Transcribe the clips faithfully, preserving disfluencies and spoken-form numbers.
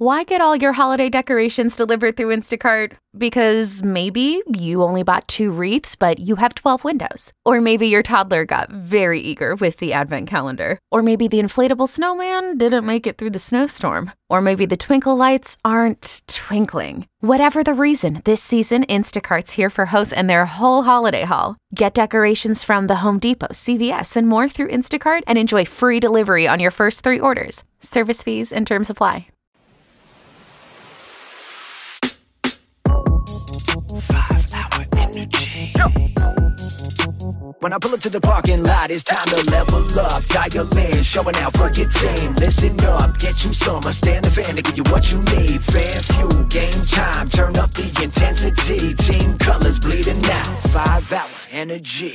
Why get all your holiday decorations delivered through Instacart? Because maybe you only bought two wreaths, but you have twelve windows. Or maybe your toddler got very eager with the advent calendar. Or maybe the inflatable snowman didn't make it through the snowstorm. Or maybe the twinkle lights aren't twinkling. Whatever the reason, this season, Instacart's here for hosts and their whole holiday haul. Get decorations from the Home Depot, C V S, and more through Instacart and enjoy free delivery on your first three orders. Service fees and terms apply. Five-hour energy. When I pull up to the parking lot, it's time to level up. Dial in, showing out for your team. Listen up, get you some. I stand the fan to give you what you need. Fan fuel, game time, turn up the intensity. Team colors bleeding out. Five-hour energy.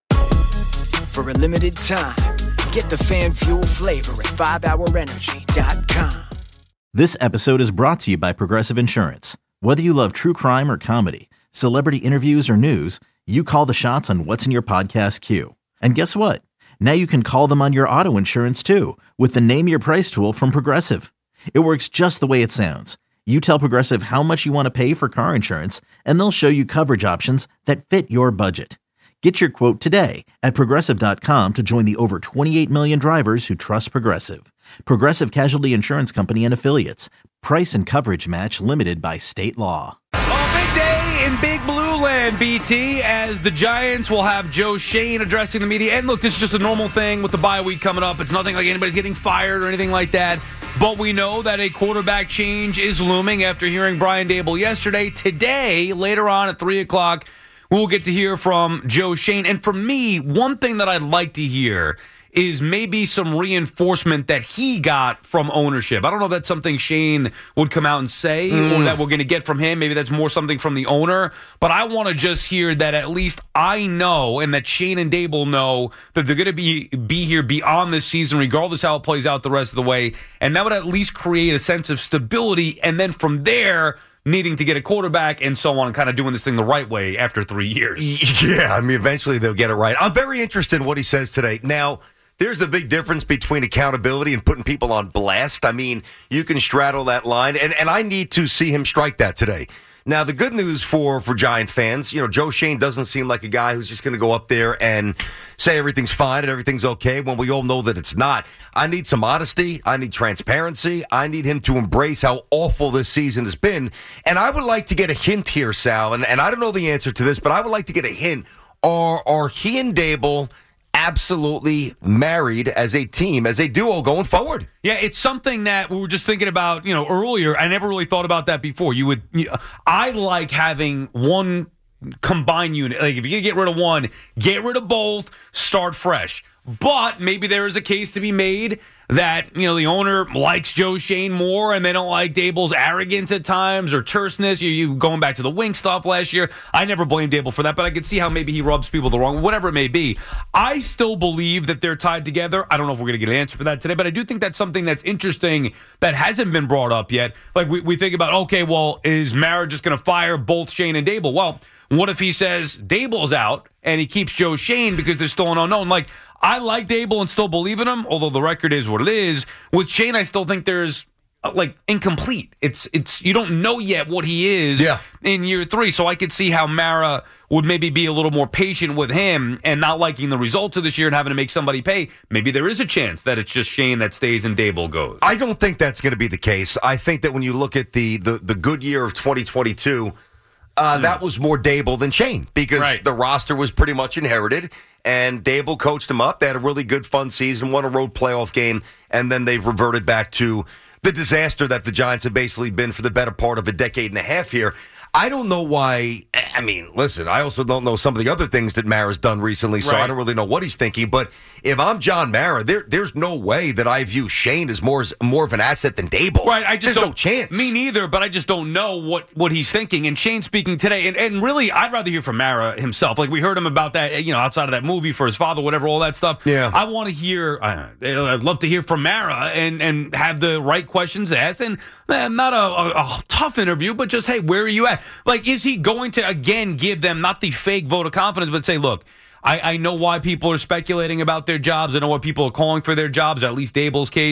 For a limited time, get the fan fuel flavor at five hour energy dot com. This episode is brought to you by Progressive Insurance. Whether you love true crime or comedy, celebrity interviews or news, you call the shots on what's in your podcast queue. And guess what? Now you can call them on your auto insurance too with the Name Your Price tool from Progressive. It works just the way it sounds. You tell Progressive how much you want to pay for car insurance, and they'll show you coverage options that fit your budget. Get your quote today at Progressive dot com to join the over twenty-eight million drivers who trust Progressive. Progressive Casualty Insurance Company and Affiliates. Price and coverage match limited by state law. Oh, big day in Big Blue Land, B T, as the Giants will have Joe Schoen addressing the media. And look, this is just a normal thing with the bye week coming up. It's nothing like anybody's getting fired or anything like that. But we know that a quarterback change is looming after hearing Brian Daboll yesterday. Today, later on at three o'clock, we'll get to hear from Joe Schoen. And for me, one thing that I'd like to hear is maybe some reinforcement that he got from ownership. I don't know if that's something Schoen would come out and say mm. or that we're going to get from him. Maybe that's more something from the owner. But I want to just hear that at least I know and that Schoen and Daboll know that they're going to be, be here beyond this season, regardless how it plays out the rest of the way. And that would at least create a sense of stability. And then from there, needing to get a quarterback and so on, and kind of doing this thing the right way after three years. Yeah, I mean, eventually they'll get it right. I'm very interested in what he says today. Now, there's a big difference between accountability and putting people on blast. I mean, you can straddle that line, and, and I need to see him strike that today. Now, the good news for, for Giant fans, you know, Joe Schoen doesn't seem like a guy who's just going to go up there and say everything's fine and everything's okay when we all know that it's not. I need some honesty. I need transparency. I need him to embrace how awful this season has been. And I would like to get a hint here, Sal, and, and I don't know the answer to this, but I would like to get a hint. Are, are he and Daboll absolutely married as a team, as a duo going forward? Yeah, it's something that we were just thinking about, you know, earlier. I never really thought about that before. You would, you, I like having one combined unit. Like if you're going to get rid of one, get rid of both, start fresh. But maybe there is a case to be made that, you know, the owner likes Joe Schoen more and they don't like Daboll's arrogance at times or terseness. You, you going back to the wing stuff last year. I never blamed Daboll for that, but I could see how maybe he rubs people the wrong, whatever it may be. I still believe that they're tied together. I don't know if we're going to get an answer for that today, but I do think that's something that's interesting that hasn't been brought up yet. Like we, we think about, okay, well, is Mara just going to fire both Schoen and Daboll? Well, what if he says Daboll's out and he keeps Joe Schoen because there's still an unknown? Like, I like Daboll and still believe in him, although the record is what it is. With Schoen, I still think there's uh, like incomplete. It's it's you don't know yet what he is yeah. in year three. So I could see how Mara would maybe be a little more patient with him and not liking the results of this year and having to make somebody pay. Maybe there is a chance that it's just Schoen that stays and Daboll goes. I don't think that's going to be the case. I think that when you look at the the, the good year of twenty twenty-two, uh, mm. that was more Daboll than Schoen because right. the roster was pretty much inherited. And Daboll coached them up. They had a really good, fun season, won a road playoff game, and then they've reverted back to the disaster that the Giants have basically been for the better part of a decade and a half here. I don't know why. I mean, listen, I also don't know some of the other things that Mara's done recently, so right. I don't really know what he's thinking. But if I'm John Mara, there, there's no way that I view Schoen as more, more of an asset than Daboll. Right, I just there's don't, no chance. Me neither, but I just don't know what, what he's thinking. And Schoen speaking today, and, and really, I'd rather hear from Mara himself. Like, we heard him about that, you know, outside of that movie for his father, whatever, all that stuff. Yeah. I want to hear, uh, I'd love to hear from Mara and, and have the right questions asked. And uh, not a, a, a tough interview, but just, hey, where are you at? Like, is he going to, again, give them not the fake vote of confidence, but say, look, I, I know why people are speculating about their jobs. I know why people are calling for their jobs, or at least Daboll's case.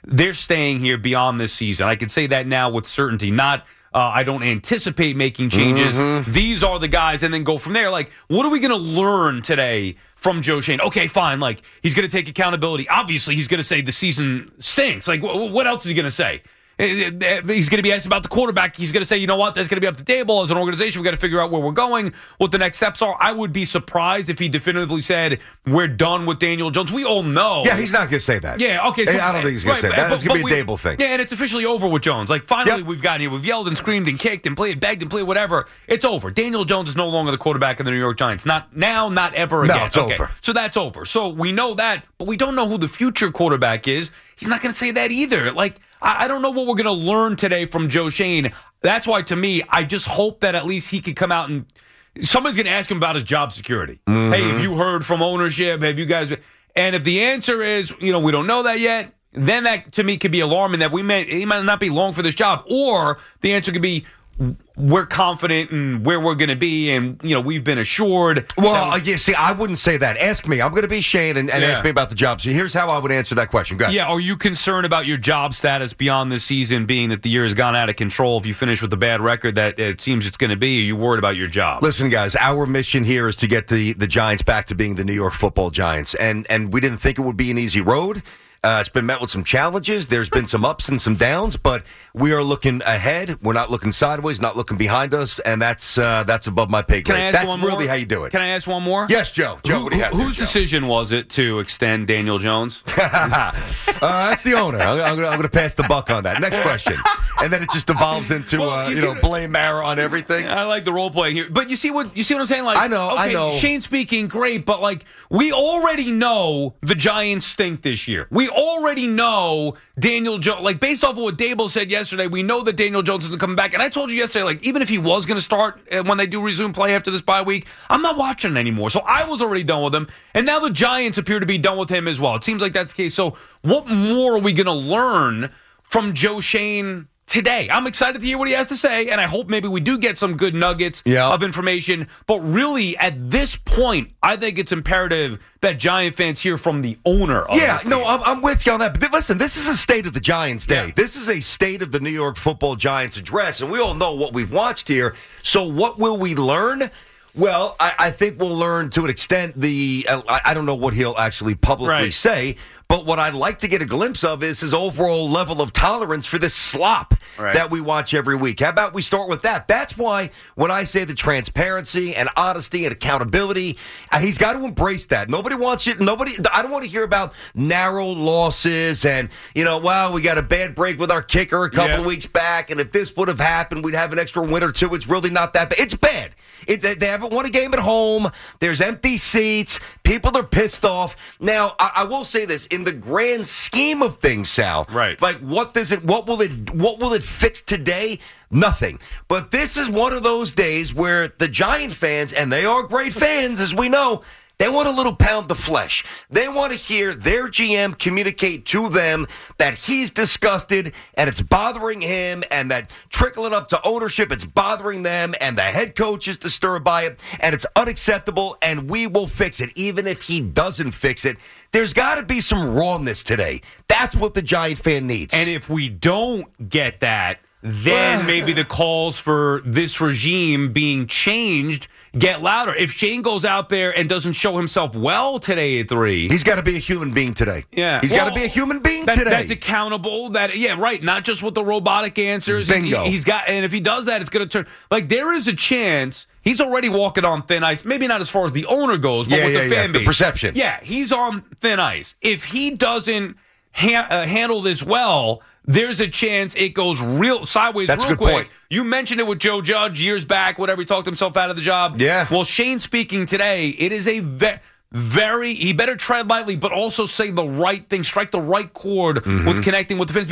they're staying here beyond this season. I can say that now with certainty. Not, uh, I don't anticipate making changes. Mm-hmm. These are the guys, and then go from there. Like, what are we going to learn today from Joe Schoen? Okay, fine. Like, he's going to take accountability. Obviously, he's going to say the season stinks. Like, wh- what else is he going to say? He's going to be asked about the quarterback. He's going to say, you know what, that's going to be up the table. As an organization, we've got to figure out where we're going, what the next steps are. I would be surprised if he definitively said, we're done with Daniel Jones. We all know. Yeah, he's not going to say that. Yeah, okay. So, I don't think he's going right, to say that. That's going to be a we, Dable thing. Yeah, and it's officially over with Jones. Like, finally, yep. we've gotten here. We've yelled and screamed and kicked and played, begged and played, whatever. It's over. Daniel Jones is no longer the quarterback of the New York Giants. Not now, not ever again. No, it's okay. over. So that's over. So we know that, but we don't know who the future quarterback is. He's not going to say that either. Like, I don't know what we're going to learn today from Joe Schoen. That's why, to me, I just hope that at least he could come out and somebody's going to ask him about his job security. Mm-hmm. Hey, have you heard from ownership? Have you guys? And if the answer is, you know, we don't know that yet, then that to me could be alarming that we may he might not be long for this job. Or the answer could be, we're confident in where we're going to be, and you know we've been assured. Well, uh, yeah, see, I wouldn't say that. Ask me. I'm going to be Shane and, and yeah. ask me about the job. So here's how I would answer that question. Go ahead. Yeah, are you concerned about your job status beyond this season, being that the year has gone out of control? If you finish with a bad record that it seems it's going to be, are you worried about your job? Listen, guys, our mission here is to get the, the Giants back to being the New York Football Giants, and and we didn't think it would be an easy road. Uh, it's been met with some challenges. There's been some ups and some downs, but we are looking ahead. We're not looking sideways, not looking behind us, and that's uh, that's above my pay grade. Can I ask That's one really more? how you do it. Can I ask one more? Yes, Joe. Joe, Who, what do you have Whose there, decision was it to extend Daniel Jones? uh, that's the owner. I'm, I'm going to pass the buck on that. Next question. And then it just evolves into well, uh, you, you know what, blame Mara on everything. I like the role playing here, but you see what you see what I'm saying? Like, I know, okay, I know. Shane speaking, great, but like we already know the Giants stink this year. We already know Daniel Jones. Like based off of what Dable said yesterday, we know that Daniel Jones isn't coming back. And I told you yesterday, like even if he was going to start when they do resume play after this bye week, I'm not watching it anymore. So I was already done with him, and now the Giants appear to be done with him as well. It seems like that's the case. So what more are we going to learn from Joe Schoen today? I'm excited to hear what he has to say, and I hope maybe we do get some good nuggets yeah. of information. But really, at this point, I think it's imperative that Giant fans hear from the owner of Yeah, this no, team. I'm, I'm with you on that. But th- listen, this is a State of the Giants day. Yeah. This is a State of the New York Football Giants address, and we all know what we've watched here. So what will we learn? Well, I, I think we'll learn to an extent the uh, I, I don't know what he'll actually publicly Right. say, but what I'd like to get a glimpse of is his overall level of tolerance for this slop Right. that we watch every week. How about we start with that? That's why when I say the transparency and honesty and accountability, uh, he's got to embrace that. Nobody wants it. Nobody. I don't want to hear about narrow losses and, you know, wow, we got a bad break with our kicker a couple Yeah. of weeks back, and if this would have happened, we'd have an extra win or two. It's really not that bad. It's bad. It, they, they haven't won a game at home. There's empty seats. People are pissed off. Now, I, I will say this: in the grand scheme of things, Sal, Right. like what does it? What will it? What will it fix today? Nothing. But this is one of those days where the Giant fans, and they are great fans, as we know, they want a little pound of flesh. They want to hear their G M communicate to them that he's disgusted and it's bothering him, and that trickling up to ownership, it's bothering them, and the head coach is disturbed by it, and it's unacceptable, and we will fix it. Even if he doesn't fix it, there's got to be some rawness today. That's what the Giant fan needs. And if we don't get that, then maybe the calls for this regime being changed get louder. If Shane goes out there and doesn't show himself well today at three, he's got to be a human being today. Yeah, he's well, got to be a human being that, today. That's accountable. That yeah, right. Not just with the robotic answers. Bingo. He, he's got, and if he does that, it's going to turn. Like there is a chance he's already walking on thin ice. Maybe not as far as the owner goes, but yeah, with yeah, the yeah. fan The base, perception. Yeah, he's on thin ice. If he doesn't ha- uh, handle this well, there's a chance it goes real sideways That's a real good quick. point. You mentioned it with Joe Judge years back, whatever, he talked himself out of the job. Yeah. Well, Shane speaking today, it is a ve- very, he better tread lightly, but also say the right thing, strike the right chord Mm-hmm. with connecting with the fans, because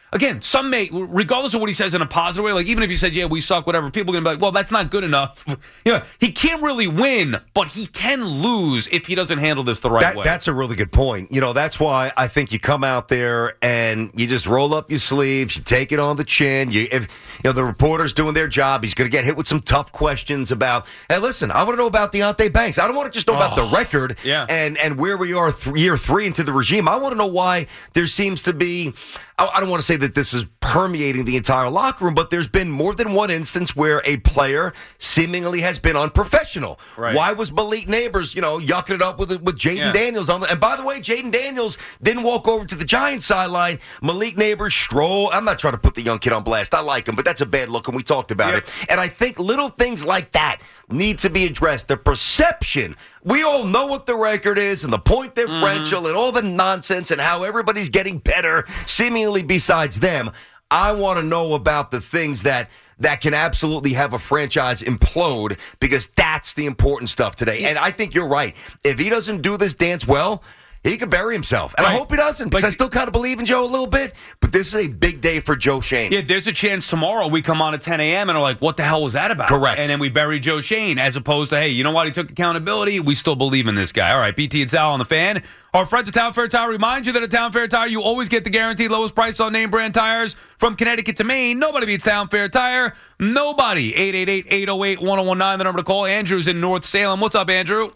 again, some may, regardless of what he says in a positive way, like even if he said, yeah, we suck, whatever, people are going to be like, well, that's not good enough. You know, he can't really win, but he can lose if he doesn't handle this the right that, way. That's a really good point. You know, that's why I think you come out there and you just roll up your sleeves, you take it on the chin. You, if, you know, the reporter's doing their job. He's going to get hit with some tough questions about, hey, listen, I want to know about Deonte Banks. I don't want to just know oh, about the record yeah. and, and where we are th- year three into the regime. I want to know why there seems to be, I, I don't want to say that this is permeating the entire locker room, but there's been more than one instance where a player seemingly has been unprofessional. Right. Why was Malik Neighbors, you know, yucking it up with with Jaden yeah. Daniels on the, and by the way, Jaden Daniels didn't walk over to the Giants sideline. Malik Neighbors stroll. I'm not trying to put the young kid on blast. I like him, but that's a bad look, and we talked about yep. it. And I think little things like that need to be addressed. The perception. We all know what the record is and the point differential mm-hmm. and all the nonsense and how everybody's getting better, seemingly besides them. I want to know about the things that that can absolutely have a franchise implode, because that's the important stuff today. And I think you're right. If he doesn't do this dance well, he could bury himself. And right. I hope he doesn't, because but, I still kind of believe in Joe a little bit. But this is a big day for Joe Schoen. Yeah, there's a chance tomorrow we come on at ten a.m. and are like, what the hell was that about? Correct. And then we bury Joe Schoen, as opposed to, hey, you know what? He took accountability. We still believe in this guy. All right, B T and Sal on the Fan. Our friends at Town Fair Tire remind you that at Town Fair Tire, you always get the guaranteed lowest price on name brand tires from Connecticut to Maine. Nobody beats Town Fair Tire. Nobody. eight eight eight, eight oh eight, one oh one nine, the number to call. Andrew's in North Salem. What's up, Andrew?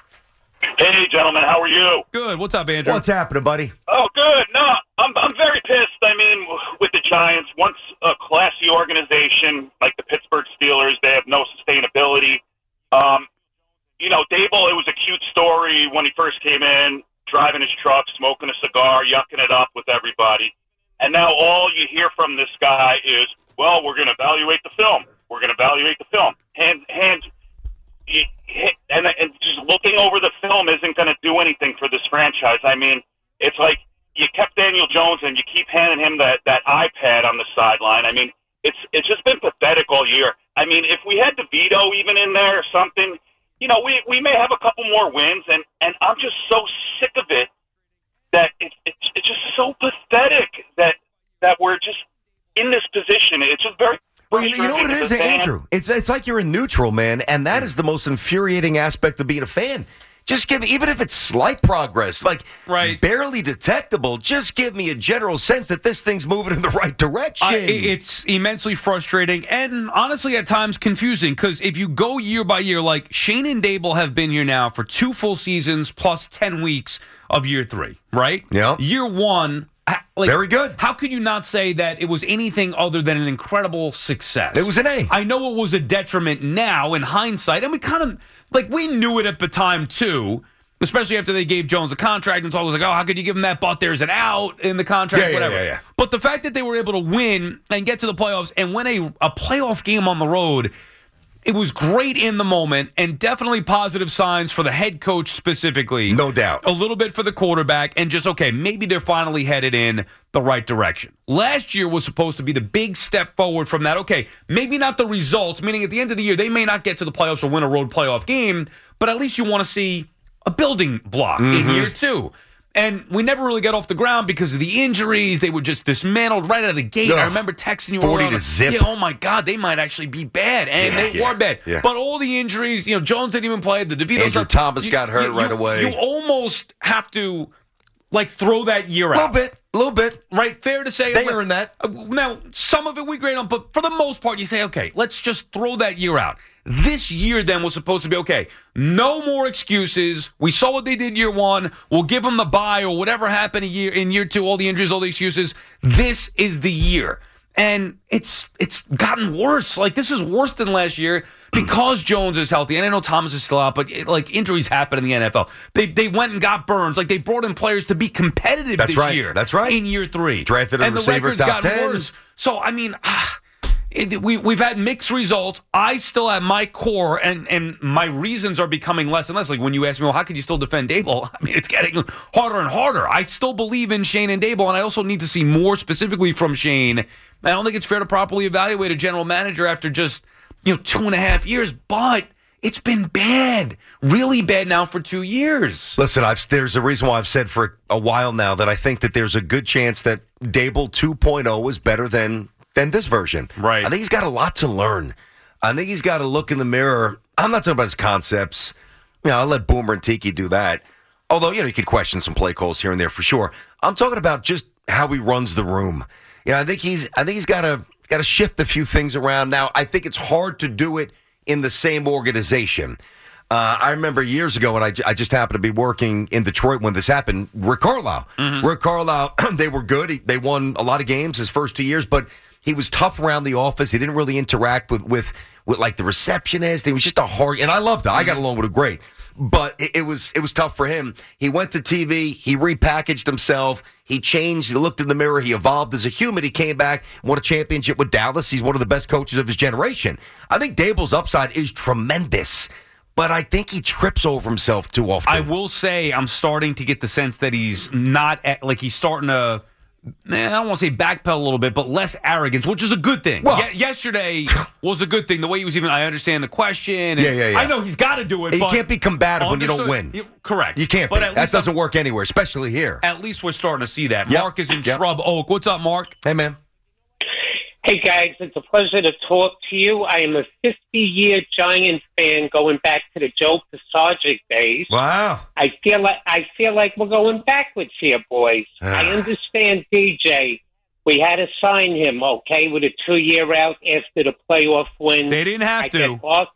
Hey, gentlemen, how are you? Good. What's up, Andrew? What's happening, buddy? Oh, good. No, I'm I'm very pissed. I mean, with the Giants, once a classy organization like the Pittsburgh Steelers, they have no sustainability. Um, you know, Dable, it was a cute story when he first came in, driving his truck, smoking a cigar, yucking it up with everybody. And now all you hear from this guy is, well, we're going to evaluate the film. We're going to evaluate the film. Hand, hand, and, and just looking over the film isn't going to do anything for this franchise. I mean, it's like you kept Daniel Jones and you keep handing him that, that iPad on the sideline. I mean, it's it's just been pathetic all year. I mean, if we had DeVito even in there or something, you know, we, we may have a couple more wins, and, and I'm just so sick of it that it, it, it's just so pathetic that that we're just in this position. It's just very Well, you, you know what it is, Andrew? It's it's like you're in neutral, man, and that is the most infuriating aspect of being a fan. Just give me, even if it's slight progress, like right. barely detectable, just give me a general sense that this thing's moving in the right direction. Uh, it's immensely frustrating and honestly at times confusing, because if you go year by year, like Schoen and Dable have been here now for two full seasons plus ten weeks of year three, right? Yeah. Year one. Like, very good. How could you not say that it was anything other than an incredible success? It was an A. I know it was a detriment now in hindsight, and we kind of, like, we knew it at the time, too, especially after they gave Jones a contract and told us, like, oh, how could you give him that, but there's an out in the contract, yeah, yeah, whatever. Yeah, yeah. But the fact that they were able to win and get to the playoffs and win a, a playoff game on the road, it was great in the moment, and definitely positive signs for the head coach specifically. No doubt. A little bit for the quarterback, and just, okay, maybe they're finally headed in the right direction. Last year was supposed to be the big step forward from that. Okay, maybe not the results, meaning at the end of the year, they may not get to the playoffs or win a road playoff game, but at least you want to see a building block mm-hmm. in year two. And we never really got off the ground because of the injuries. They were just dismantled right out of the gate. Ugh. I remember texting you. forty around, to zip. Yeah, oh, my God, they might actually be bad. And yeah, they yeah, were bad. Yeah. But all the injuries, you know, Jones didn't even play. The DeVito Andrew stuff, Thomas you, got hurt you, right you, away. You almost have to, like, throw that year out. A little bit. A little bit. Right? Fair to say. They earned that. Now, some of it we grade on, but for the most part, you say, okay, let's just throw that year out. This year, then, was supposed to be, okay, no more excuses. We saw what they did year one. We'll give them the bye or whatever happened a year, in year two, all the injuries, all the excuses. This is the year. And it's it's gotten worse. Like, this is worse than last year because Jones is healthy. And I know Thomas is still out, but, it, like, injuries happen in the N F L. They they went and got Burns. Like, they brought in players to be competitive That's this right. year. That's right. In year three. Drafted a and receiver the record's top gotten ten. worse. So, I mean... Ah, It, we, we've had mixed results. I still at my core, and, and my reasons are becoming less and less. Like when you ask me, well, how could you still defend Dable? I mean, it's getting harder and harder. I still believe in Schoen and Dable, and I also need to see more specifically from Schoen. I don't think it's fair to properly evaluate a general manager after just, you know, two and a half years, but It's been bad, really bad now for two years. Listen, I've, there's a reason why I've said for a while now that I think that there's a good chance that Dable two point oh is better than than this version. Right. I think he's got a lot to learn. I think he's got to look in the mirror. I'm not talking about his concepts. You know, I'll let Boomer and Tiki do that. Although, you know, you could question some play calls here and there for sure. I'm talking about just how he runs the room. You know, I think he's I think he's got to got to shift a few things around. Now, I think it's hard to do it in the same organization. Uh, I remember years ago when I, I just happened to be working in Detroit when this happened, Rick Carlisle. Mm-hmm. Rick Carlisle, they were good. He, they won a lot of games his first two years, but he was tough around the office. He didn't really interact with, with, with like the receptionist. He was just a hard, and I loved it. I got along with him great. But it, it was it was tough for him. He went to T V. He repackaged himself. He changed. He looked in the mirror. He evolved as a human. He came back, won a championship with Dallas. He's one of the best coaches of his generation. I think Dable's upside is tremendous, but I think he trips over himself too often. I will say I'm starting to get the sense that he's not at, like he's starting to. I don't want to say backpedal a little bit, but less arrogance, which is a good thing. Well, Ye- yesterday was a good thing. The way he was even, I understand the question. And yeah, yeah, yeah. I know he's got to do it. You but can't be combative when you don't understood- win. You- correct. You can't But be. at That least doesn't I'm- work anywhere, especially here. At least we're starting to see that. Yep. Mark is in Yep. Shrub Oak. What's up, Mark? Hey, man. Hey, guys, it's a pleasure to talk to you. I am a fifty-year Giant fan going back to the Joe Pisarcik days. Wow. I feel like I feel like we're going backwards here, boys. I understand D J. We had to sign him, okay, with a two-year out after the playoff win. They didn't have I to. get Bar-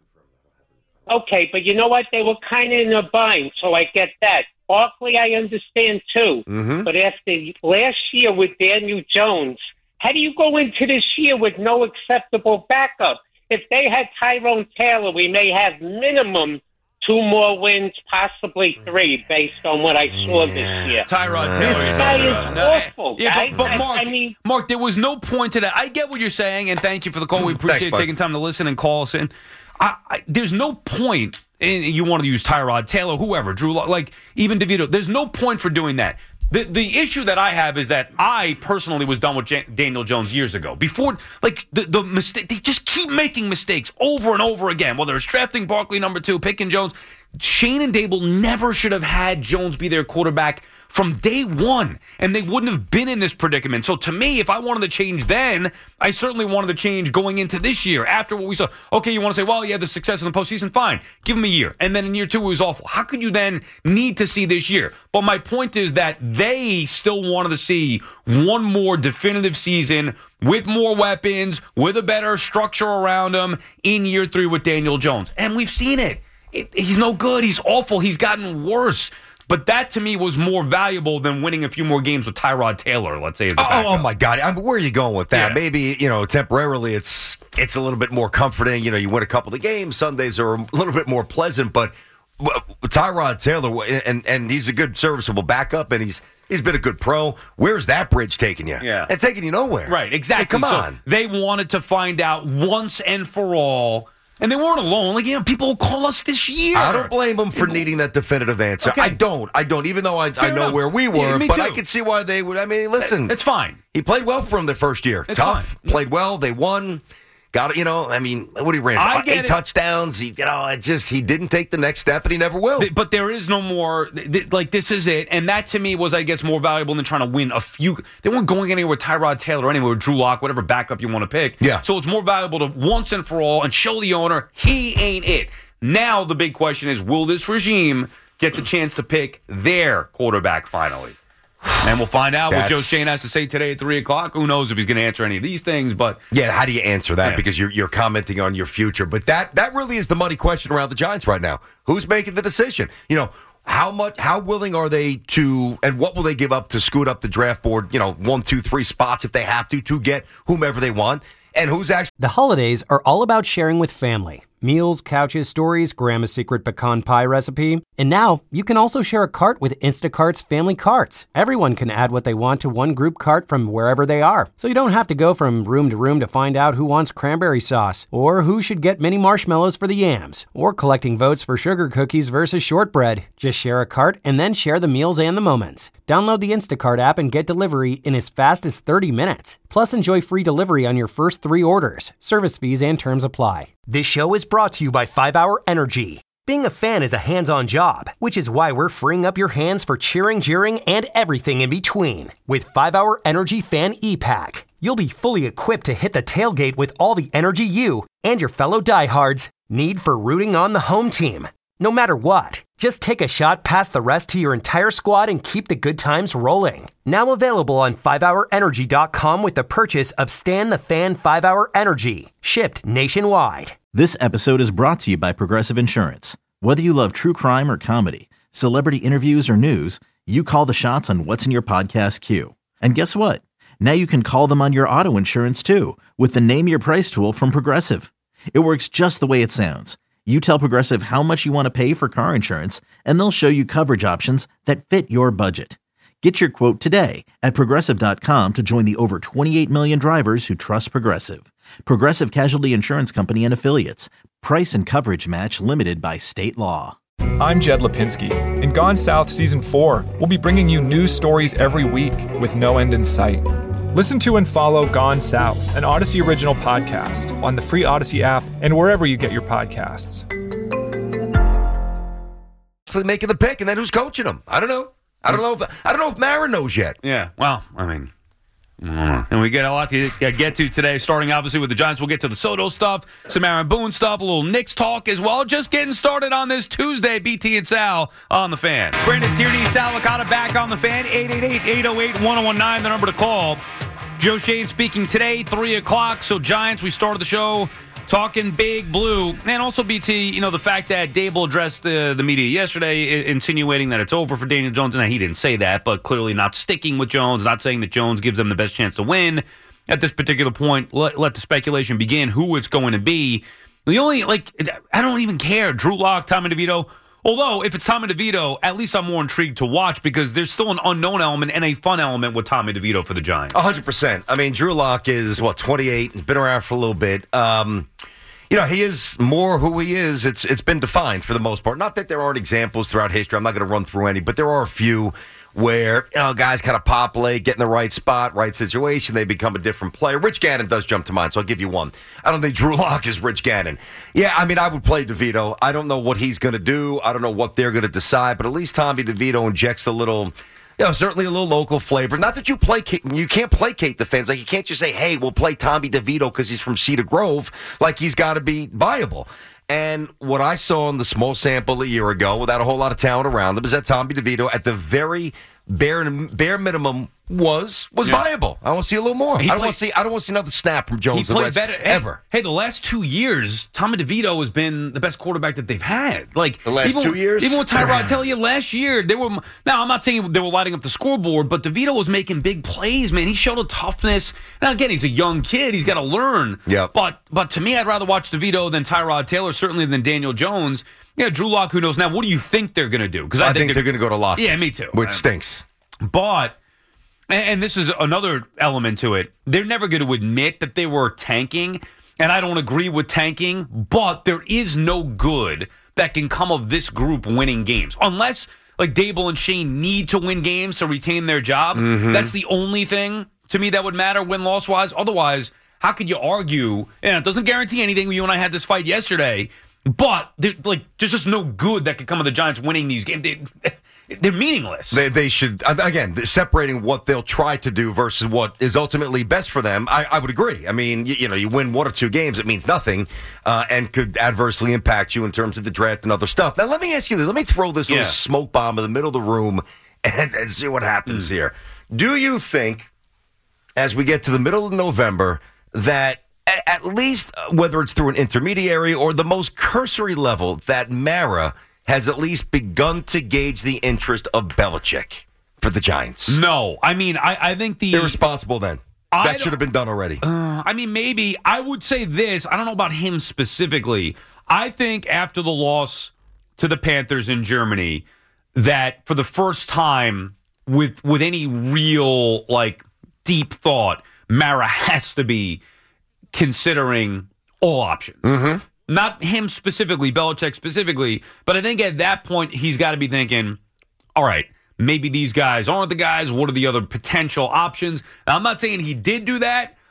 okay, but you know what? They were kind of in a bind, so I get that. Barkley, I understand, too. Mm-hmm. But after last year with Daniel Jones, how do you go into this year with no acceptable backup? If they had Tyrone Taylor, we may have minimum two more wins, possibly three, based on what I saw Yeah. this year. Tyrod Taylor. you're This talking guy is about. No, awful, yeah, guys. but, but I- Mark, I mean- Mark, there was no point to that. I get what you're saying, and thank you for the call. We appreciate Thanks, bud. taking time to listen and call us in. I, I, there's no point, and you want to use Tyrod Taylor, whoever, Drew, Lock, like even DeVito. There's no point for doing that. The the issue that I have is that I personally was done with Jan- Daniel Jones years ago. Before, like, the, the mistake, they just keep making mistakes over and over again, whether it's drafting Barkley number two, picking Jones. Shane and Dable never should have had Jones be their quarterback from day one, and they wouldn't have been in this predicament. So to me, if I wanted to change then, I certainly wanted to change going into this year after what we saw. Okay, you want to say, well, you had the success in the postseason, fine. Give him a year. And then in year two, it was awful. How could you then need to see this year? But my point is that they still wanted to see one more definitive season with more weapons, with a better structure around them in year three with Daniel Jones. And we've seen it. it he's no good. He's awful. He's gotten worse. But that, to me, was more valuable than winning a few more games with Tyrod Taylor, let's say. As the Oh, backup. oh my God! I mean, where are you going with that? Yeah. Maybe, you know, temporarily it's it's a little bit more comforting. You know, you win a couple of games. Sundays are a little bit more pleasant. But w- Tyrod Taylor, and and he's a good serviceable backup, and he's he's been a good pro. Where's that bridge taking you? Yeah. It's taking you nowhere. Right, exactly. I mean, come So on. they wanted to find out once and for all, and they weren't alone. Like, you know, people will call us this year. I don't blame them for needing that definitive answer. Okay. I don't. I don't. Even though I, I Fair know enough. where we were, Yeah, me but too. I can see why they would. I mean, listen, It's fine. he played well for them the first year. It's Tough. fine. Played well. They won. Got it. You know, I mean, what he ran? I For? get Eight it. touchdowns. He, you know, it just he didn't take the next step, and he never will. Th- But there is no more, th- th- like, this is it. And that, to me, was, I guess, more valuable than trying to win a few. They weren't going anywhere with Tyrod Taylor or anywhere with Drew Lock, whatever backup you want to pick. Yeah. So it's more valuable to once and for all and show the owner he ain't it. Now the big question is, will this regime get the chance to pick their quarterback finally? And we'll find out what That's- Joe Shane has to say today at three o'clock. Who knows if he's going to answer any of these things, but Yeah, how do you answer that? Yeah. Because you're you're commenting on your future. But that that really is the money question around the Giants right now. Who's making the decision? You know, how much how willing are they to, and what will they give up to scoot up the draft board, you know, one, two, three spots if they have to, to get whomever they want? And who's actually The holidays are all about sharing with family. Meals, couches, stories, Grandma's secret pecan pie recipe. And now, you can also share a cart with Instacart's Family Carts. Everyone can add what they want to one group cart from wherever they are. So you don't have to go from room to room to find out who wants cranberry sauce, or who should get mini marshmallows for the yams, or collecting votes for sugar cookies versus shortbread. Just share a cart and then share the meals and the moments. Download the Instacart app and get delivery in as fast as thirty minutes. Plus, enjoy free delivery on your first three orders. Service fees and terms apply. This show is brought to you by five hour Energy. Being a fan is a hands-on job, which is why we're freeing up your hands for cheering, jeering, and everything in between. With five hour Energy Fan E-Pack, you'll be fully equipped to hit the tailgate with all the energy you and your fellow diehards need for rooting on the home team. No matter what, just take a shot past the rest to your entire squad and keep the good times rolling. Now available on five hour energy dot com with the purchase of Stan the Fan five hour Energy, shipped nationwide. This episode is brought to you by Progressive Insurance. Whether you love true crime or comedy, celebrity interviews or news, you call the shots on what's in your podcast queue. And guess what? Now you can call them on your auto insurance too with the Name Your Price tool from Progressive. It works just the way it sounds. You tell Progressive how much you want to pay for car insurance, and they'll show you coverage options that fit your budget. Get your quote today at Progressive dot com to join the over twenty-eight million drivers who trust Progressive. Progressive Casualty Insurance Company and Affiliates. Price and coverage match limited by state law. I'm Jed Lipinski. In Gone South Season four, we'll be bringing you news stories every week with no end in sight. Listen to and follow Gone South, an Odyssey original podcast, on the free Odyssey app and wherever you get your podcasts. Making the pick, and then who's coaching them? I don't know. I don't know if I don't know if Mara knows yet. Yeah, well, I mean, mm. and we get a lot to get to today, starting obviously with the Giants. We'll get to the Soto stuff, some Aaron Boone stuff, a little Knicks talk as well. Just getting started on this Tuesday, B T and Sal on the Fan. Brandon Tierney, Sal Licata back on the Fan, eight eight eight, eight oh eight, one oh one nine, the number to call. Joe Shane speaking today, three o'clock. So Giants, we started the show talking Big Blue. And also, B T, you know, the fact that Dable addressed the, the media yesterday insinuating that it's over for Daniel Jones. And he didn't say that, but clearly not sticking with Jones, not saying that Jones gives them the best chance to win. At this particular point, let, let the speculation begin who it's going to be. The only, like, I don't even care. Drew Lock, Tommy DeVito. Although, if it's Tommy DeVito, at least I'm more intrigued to watch because there's still an unknown element and a fun element with Tommy DeVito for the Giants. one hundred percent. I mean, Drew Lock is, what, twenty-eight? He's been around for a little bit. Um, you know, he is more who he is. It's It's been defined for the most part. Not that there aren't examples throughout history. I'm not going to run through any, but there are a few where, you know, guys kind of pop late, get in the right spot, right situation, they become a different player. Rich Gannon does jump to mind, so I'll give you one. I don't think Drew Lock is Rich Gannon. Yeah, I mean, I would play DeVito. I don't know what he's going to do. I don't know what they're going to decide, but at least Tommy DeVito injects a little, you know, certainly a little local flavor. Not that you placate, you can't placate the fans. Like, you can't just say, hey, we'll play Tommy DeVito because he's from Cedar Grove. Like, he's got to be viable. And what I saw in the small sample a year ago, without a whole lot of talent around him, is that Tommy DeVito, at the very bare bare minimum, was was yeah. viable. I want to see a little more. He I don't played, want to see. I don't want to see another snap from Jones. He played the rest better ever. Hey, hey, the last two years, Tommy DeVito has been the best quarterback that they've had. Like the last even, two years, even with Tyrod Taylor last year, they were. Now, I'm not saying they were lighting up the scoreboard, but DeVito was making big plays. Man, he showed a toughness. Now, again, he's a young kid. He's got to learn. Yeah. But but to me, I'd rather watch DeVito than Tyrod Taylor, certainly than Daniel Jones. Yeah, Drew Lock. Who knows? Now, what do you think they're going to do? Because I, I, think think they're, they're going to go to Lock. Yeah, me too. Which stinks. But. And this is another element to it. They're never going to admit that they were tanking, and I don't agree with tanking, but there is no good that can come of this group winning games. Unless, like, Dable and Shane need to win games to retain their job. Mm-hmm. That's the only thing, to me, that would matter win-loss-wise. Otherwise, how could you argue? And it doesn't guarantee anything. You and I had this fight yesterday, but, like, there's just no good that could come of the Giants winning these games. They, They're meaningless. They they should, again, separating what they'll try to do versus what is ultimately best for them. I, I would agree. I mean, you, you know, you win one or two games, it means nothing uh, and could adversely impact you in terms of the draft and other stuff. Now, let me ask you this. Let me throw this yeah. little smoke bomb in the middle of the room and, and see what happens mm. here. Do you think, as we get to the middle of November, that at least, whether it's through an intermediary or the most cursory level, that Mara has at least begun to gauge the interest of Belichick for the Giants? No. I mean, I, I think the... Irresponsible then. I that should have been done already. Uh, I mean, maybe. I would say this. I don't know about him specifically. I think after the loss to the Panthers in Germany, that for the first time with with any real, like, deep thought, Mara has to be considering all options. Mm-hmm. Not him specifically, Belichick specifically, but I think at that point he's got to be thinking, all right, maybe these guys aren't the guys. What are the other potential options? Now, I'm not saying he did do that,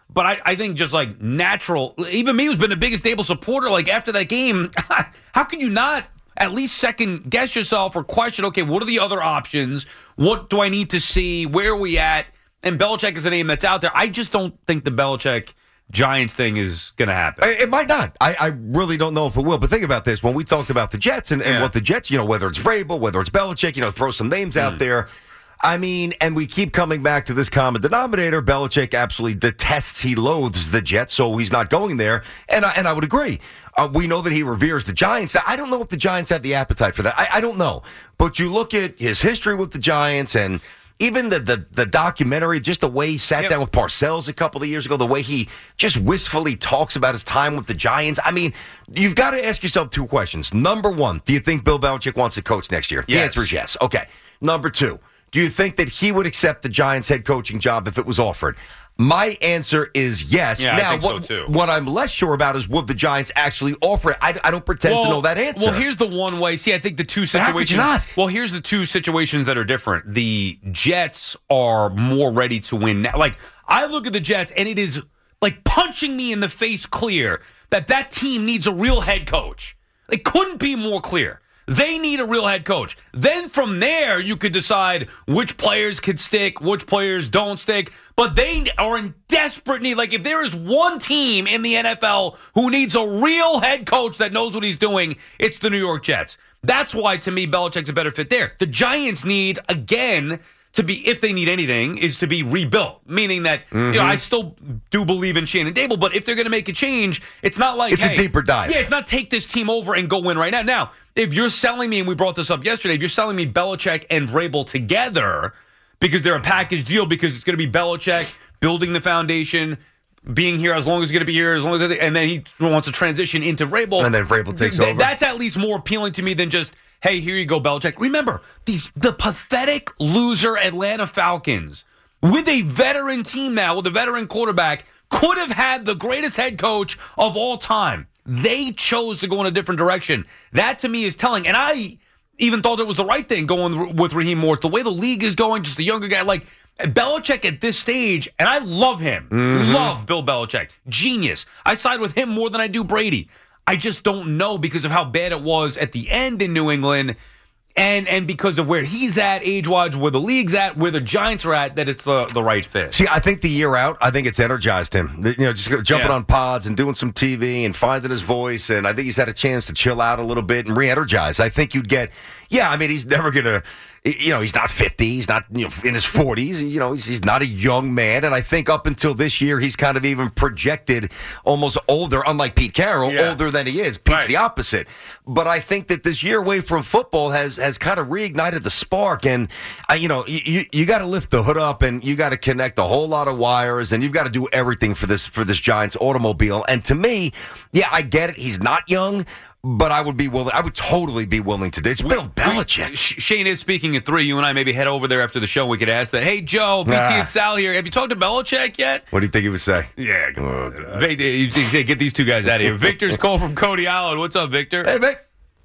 But I, I think just like natural, even me who's been the biggest Dable supporter, like after that game, how can you not at least second guess yourself or question, okay, what are the other options? What do I need to see? Where are we at? And Belichick is a name that's out there. I just don't think the Belichick Giants thing is going to happen. It might not. I, I really don't know if it will. But think about this. When we talked about the Jets and, and Yeah. what the Jets, you know, whether it's Vrabel, whether it's Belichick, you know, throw some names Mm. out there. I mean, and we keep coming back to this common denominator. Belichick absolutely detests, he loathes the Jets, so he's not going there. And I, and I would agree. Uh, we know that he reveres the Giants. I don't know if the Giants have the appetite for that. I, I don't know. But you look at his history with the Giants and even the, the, the documentary, just the way he sat Yep. down with Parcells a couple of years ago, the way he just wistfully talks about his time with the Giants. I mean, you've got to ask yourself two questions. Number one, do you think Bill Belichick wants to coach next year? The Yes. answer is yes. Okay. Number two, do you think that he would accept the Giants head coaching job if it was offered? My answer is yes. Yeah, I now, think so, what, too. what I'm less sure about is would the Giants actually offer it? I, I don't pretend to know that answer. Well, here's the one way. See, I think the two How could situations. you not? Well, here's the two situations that are different. The Jets are more ready to win now. Like, I look at the Jets, and it is like punching me in the face clear that that team needs a real head coach. It couldn't be more clear. They need a real head coach. Then from there, you could decide which players could stick, which players don't stick. But they are in desperate need. Like, if there is one team in the N F L who needs a real head coach that knows what he's doing, it's the New York Jets. That's why, to me, Belichick's a better fit there. The Giants need, again, to be, if they need anything, is to be rebuilt. Meaning that, Mm-hmm. you know, I still do believe in Shannon Dable, but if they're going to make a change, it's not like, It's a hey, deeper dive. Yeah, it's not take this team over and go win right now. Now, if you're selling me, and we brought this up yesterday, if you're selling me Belichick and Vrabel together because they're a package deal, because it's going to be Belichick building the foundation, being here as long as he's going to be here, as long as, and then he wants to transition into Vrabel. And then Vrabel takes th- over. That's at least more appealing to me than just, hey, here you go, Belichick. Remember, these the pathetic loser Atlanta Falcons with a veteran team now, with a veteran quarterback, could have had the greatest head coach of all time. They chose to go in a different direction. That, to me, is telling. And I even thought it was the right thing going with Raheem Morris. The way the league is going, just the younger guy. Like, Belichick at this stage, and I love him. Mm-hmm. Love Bill Belichick. Genius. I side with him more than I do Brady. I just don't know because of how bad it was at the end in New England. And and because of where he's at, age-wise, where the league's at, where the Giants are at, that it's the, the right fit. See, I think the year out, I think it's energized him. You know, just jumping Yeah. on pods and doing some T V and finding his voice, and I think he's had a chance to chill out a little bit and re-energize. I think you'd get, yeah, I mean, he's never going to, you know, he's not fifty, he's not, you know, in his forties, you know, he's, he's not a young man, and I think up until this year, he's kind of even projected almost older, unlike Pete Carroll, Yeah. older than he is. Pete's Right. the opposite. But I think that this year away from football has has kind of reignited the spark, and uh, you know, you you, you got to lift the hood up, and you got to connect a whole lot of wires, and you've got to do everything for this for this Giants automobile. And to me, yeah, I get it. He's not young, but I would be willing. I would totally be willing to do. It's Bill Belichick. Sh- Shane is speaking at three. You and I maybe head over there after the show. We could ask that. Hey, Joe, B T Nah. and Sal here. Have you talked to Belichick yet? What do you think he would say? Yeah, come Oh, on. God. Vic, you- you- get these two guys out of here. Victor's call from Cody Island. What's up, Victor? Hey, Vic.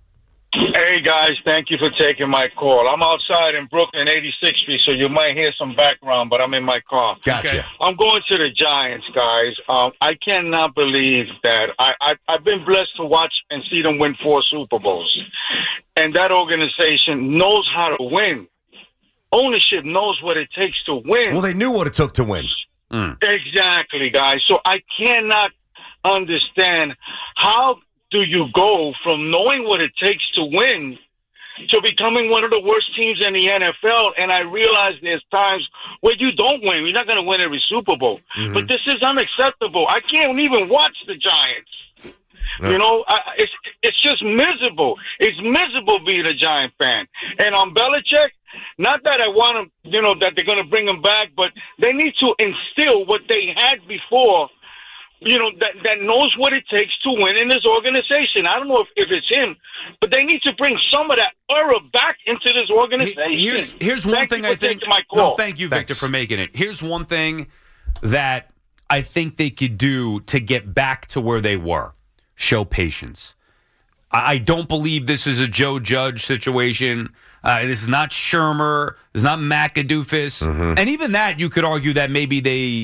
Hey guys, thank you for taking my call. I'm outside in Brooklyn, eighty-sixth Street, so you might hear some background, but I'm in my car. Gotcha. Okay. I'm going to the Giants, guys. Um, I cannot believe that. I, I, I've been blessed to watch and see them win four Super Bowls. And that organization knows how to win. Ownership knows what it takes to win. Well, they knew what it took to win. Exactly, guys. So I cannot understand how do you go from knowing what it takes to win to becoming one of the worst teams in the N F L. And I realize there's times where you don't win. You're not going to win every Super Bowl. Mm-hmm. But this is unacceptable. I can't even watch the Giants. You know, I, it's it's just miserable. It's miserable being a Giant fan. And on Belichick, not that I want him, you know, that they're going to bring him back, but they need to instill what they had before, you know, that, that knows what it takes to win in this organization. I don't know if, if it's him, but they need to bring some of that aura back into this organization. Here's, here's one Thank thing you for I think. taking my call. No, thank you, Victor, Thanks. for making it. Here's one thing that I think they could do to get back to where they were. Show patience. I I don't believe this is a Joe Judge situation. Uh, this is not Shermer. This is not McAdoofus. Mm-hmm. And even that, you could argue that maybe they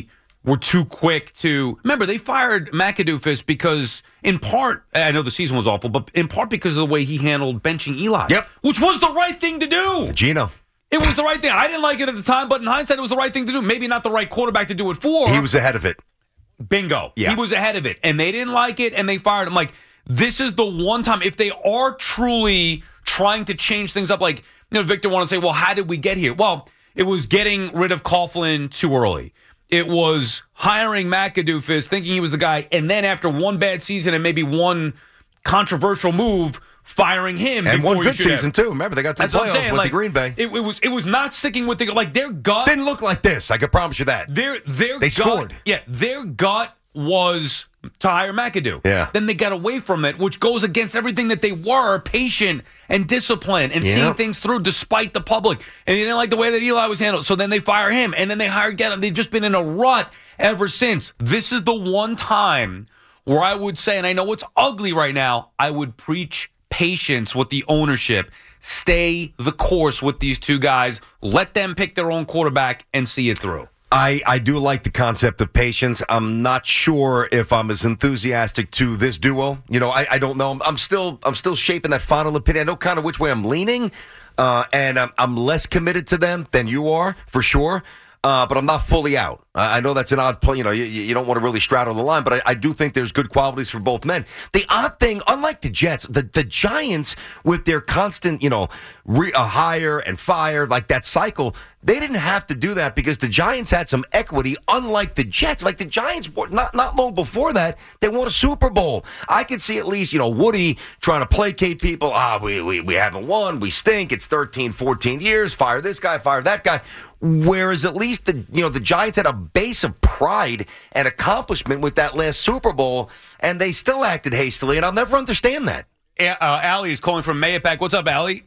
were too quick to remember they fired McAdoofus because in part I know the season was awful, but in part because of the way he handled benching Eli. Yep. Which was the right thing to do. Gino. It was the right thing. I didn't like it at the time, but in hindsight it was the right thing to do. Maybe not the right quarterback to do it for. He was ahead of it. Bingo. Yeah. He was ahead of it. And they didn't like it and they fired him. Like, this is the one time if they are truly trying to change things up, like, you know, Victor wanted to say, well, how did we get here? Well, it was getting rid of Coughlin too early. It was hiring McAdoofus, thinking he was the guy, and then after one bad season and maybe one controversial move, firing him. And one good season, have. too. Remember, they got to That's the what I'm playoffs saying. with Like, the Green Bay. It, it was it was not sticking with the like their gut. Didn't look like this. I can promise you that. Their their they gut, scored. Yeah, their gut was to hire McAdoo. Yeah. Then they got away from it, which goes against everything that they were, patient and disciplined and yeah. seeing things through despite the public. And they didn't like the way that Eli was handled. So then they fire him, and then they hire Gettin. They've just been in a rut ever since. This is the one time where I would say, and I know it's ugly right now, I would preach patience with the ownership. Stay the course with these two guys. Let them pick their own quarterback and see it through. I, I do like the concept of patience. I'm not sure if I'm as enthusiastic to this duo. You know, I, I don't know. I'm, I'm still I'm still shaping that final opinion. I know kind of which way I'm leaning, uh, and I'm, I'm less committed to them than you are, for sure. Uh, but I'm not fully out. Uh, I know that's an odd play. You know, you, you don't want to really straddle the line, but I, I do think there's good qualities for both men. The odd thing, unlike the Jets, the, the Giants, with their constant, you know, re, uh, hire and fire, like that cycle, they didn't have to do that because the Giants had some equity, unlike the Jets. Like the Giants, not not long before that, they won a Super Bowl. I could see at least, you know, Woody trying to placate people. Ah, we, we, we haven't won. We stink. It's thirteen, fourteen years. Fire this guy, fire that guy. Whereas at least the you know the Giants had a base of pride and accomplishment with that last Super Bowl, and they still acted hastily, and I'll never understand that. Uh, Allie is calling from Mayapack. What's up, Allie?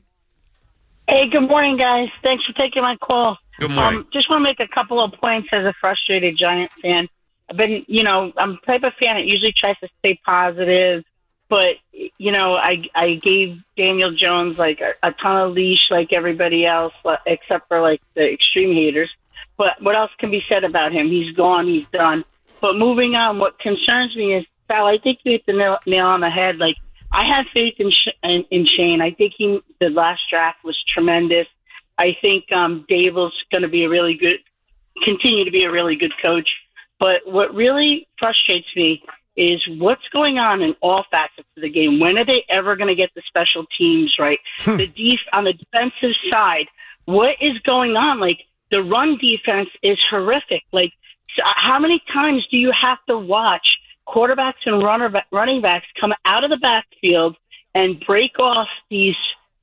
Hey, good morning, guys. Thanks for taking my call. Good morning. Um, just want to make a couple of points as a frustrated Giant fan. I've been, you know, I'm the type of fan that usually tries to stay positive, but, you know, I I gave Daniel Jones, like, a, a ton of leash like everybody else, except for, like, the extreme haters. But what else can be said about him? He's gone. He's done. But moving on, what concerns me is, Sal, I think you hit the nail, nail on the head. Like, I have faith in, in in Shane. I think he the last draft was tremendous. I think um, Dable's going to be a really good, continue to be a really good coach. But what really frustrates me is what's going on in all facets of the game. When are they ever going to get the special teams right? the def- on the defensive side, what is going on? Like, the run defense is horrific. Like, how many times do you have to watch quarterbacks and runner running backs come out of the backfield and break off these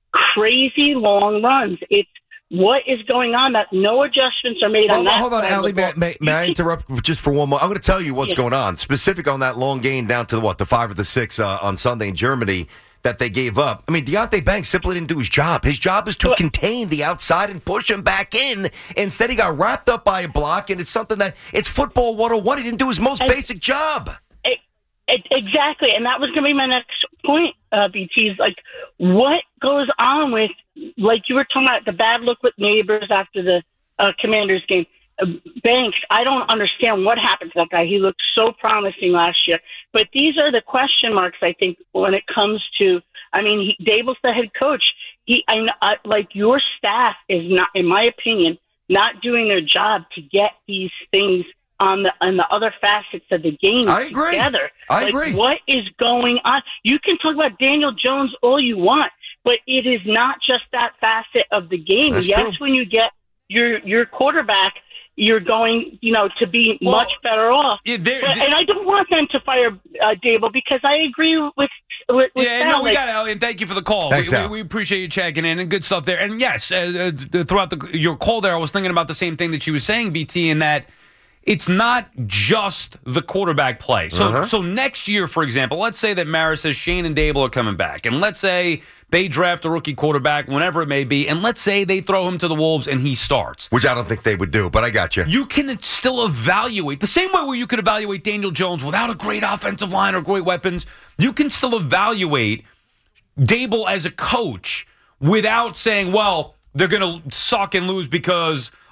crazy long runs? It's what is going on that no adjustments are made well, on well, that hold on, side. Allie, may, may, may I interrupt just for one more? I'm going to tell you what's Yeah. going on. Specific on that long gain down to, what, the five or the six uh, on Sunday in Germany that they gave up. I mean, Deontay Banks simply didn't do his job. His job is to But- contain the outside and push him back in. Instead, he got wrapped up by a block, and it's something that, it's football one oh one. He didn't do his most And- basic job. It, it, exactly, and that was going to be my next point, uh, B T. Is like, what goes on with, like you were talking about, the bad look with Neighbors after the uh, Commanders game. Uh, Banks, I don't understand what happened to that guy. He looked so promising last year. But these are the question marks, I think, when it comes to, I mean, he, Dable's the head coach. He, I, I, like, your staff is not, in my opinion, not doing their job to get these things on the on the other facets of the game I agree. together. I Like, agree. What is going on? You can talk about Daniel Jones all you want, but it is not just that facet of the game. That's yes, true. when you get your your quarterback, you're going, you know, to be Well, much better off. Yeah, there- But- there- and I don't want them to fire uh, Dable because I agree with with, with Yeah, Sal. no, we Like, got it, Ellie, and thank you for the call. Thanks, we, Al. we, we appreciate you checking in and good stuff there. And yes, uh, uh, throughout the, your call there, I was thinking about the same thing that you were saying, B T, in that it's not just the quarterback play. So, Uh-huh. so next year, for example, let's say that Mara says Shane and Dable are coming back, and let's say they draft a rookie quarterback, whenever it may be, and let's say they throw him to the Wolves and he starts. Which I don't think they would do, but I got you. You can still evaluate the same way where you could evaluate Daniel Jones without a great offensive line or great weapons. You can still evaluate Dable as a coach without saying, well, they're going to suck and lose because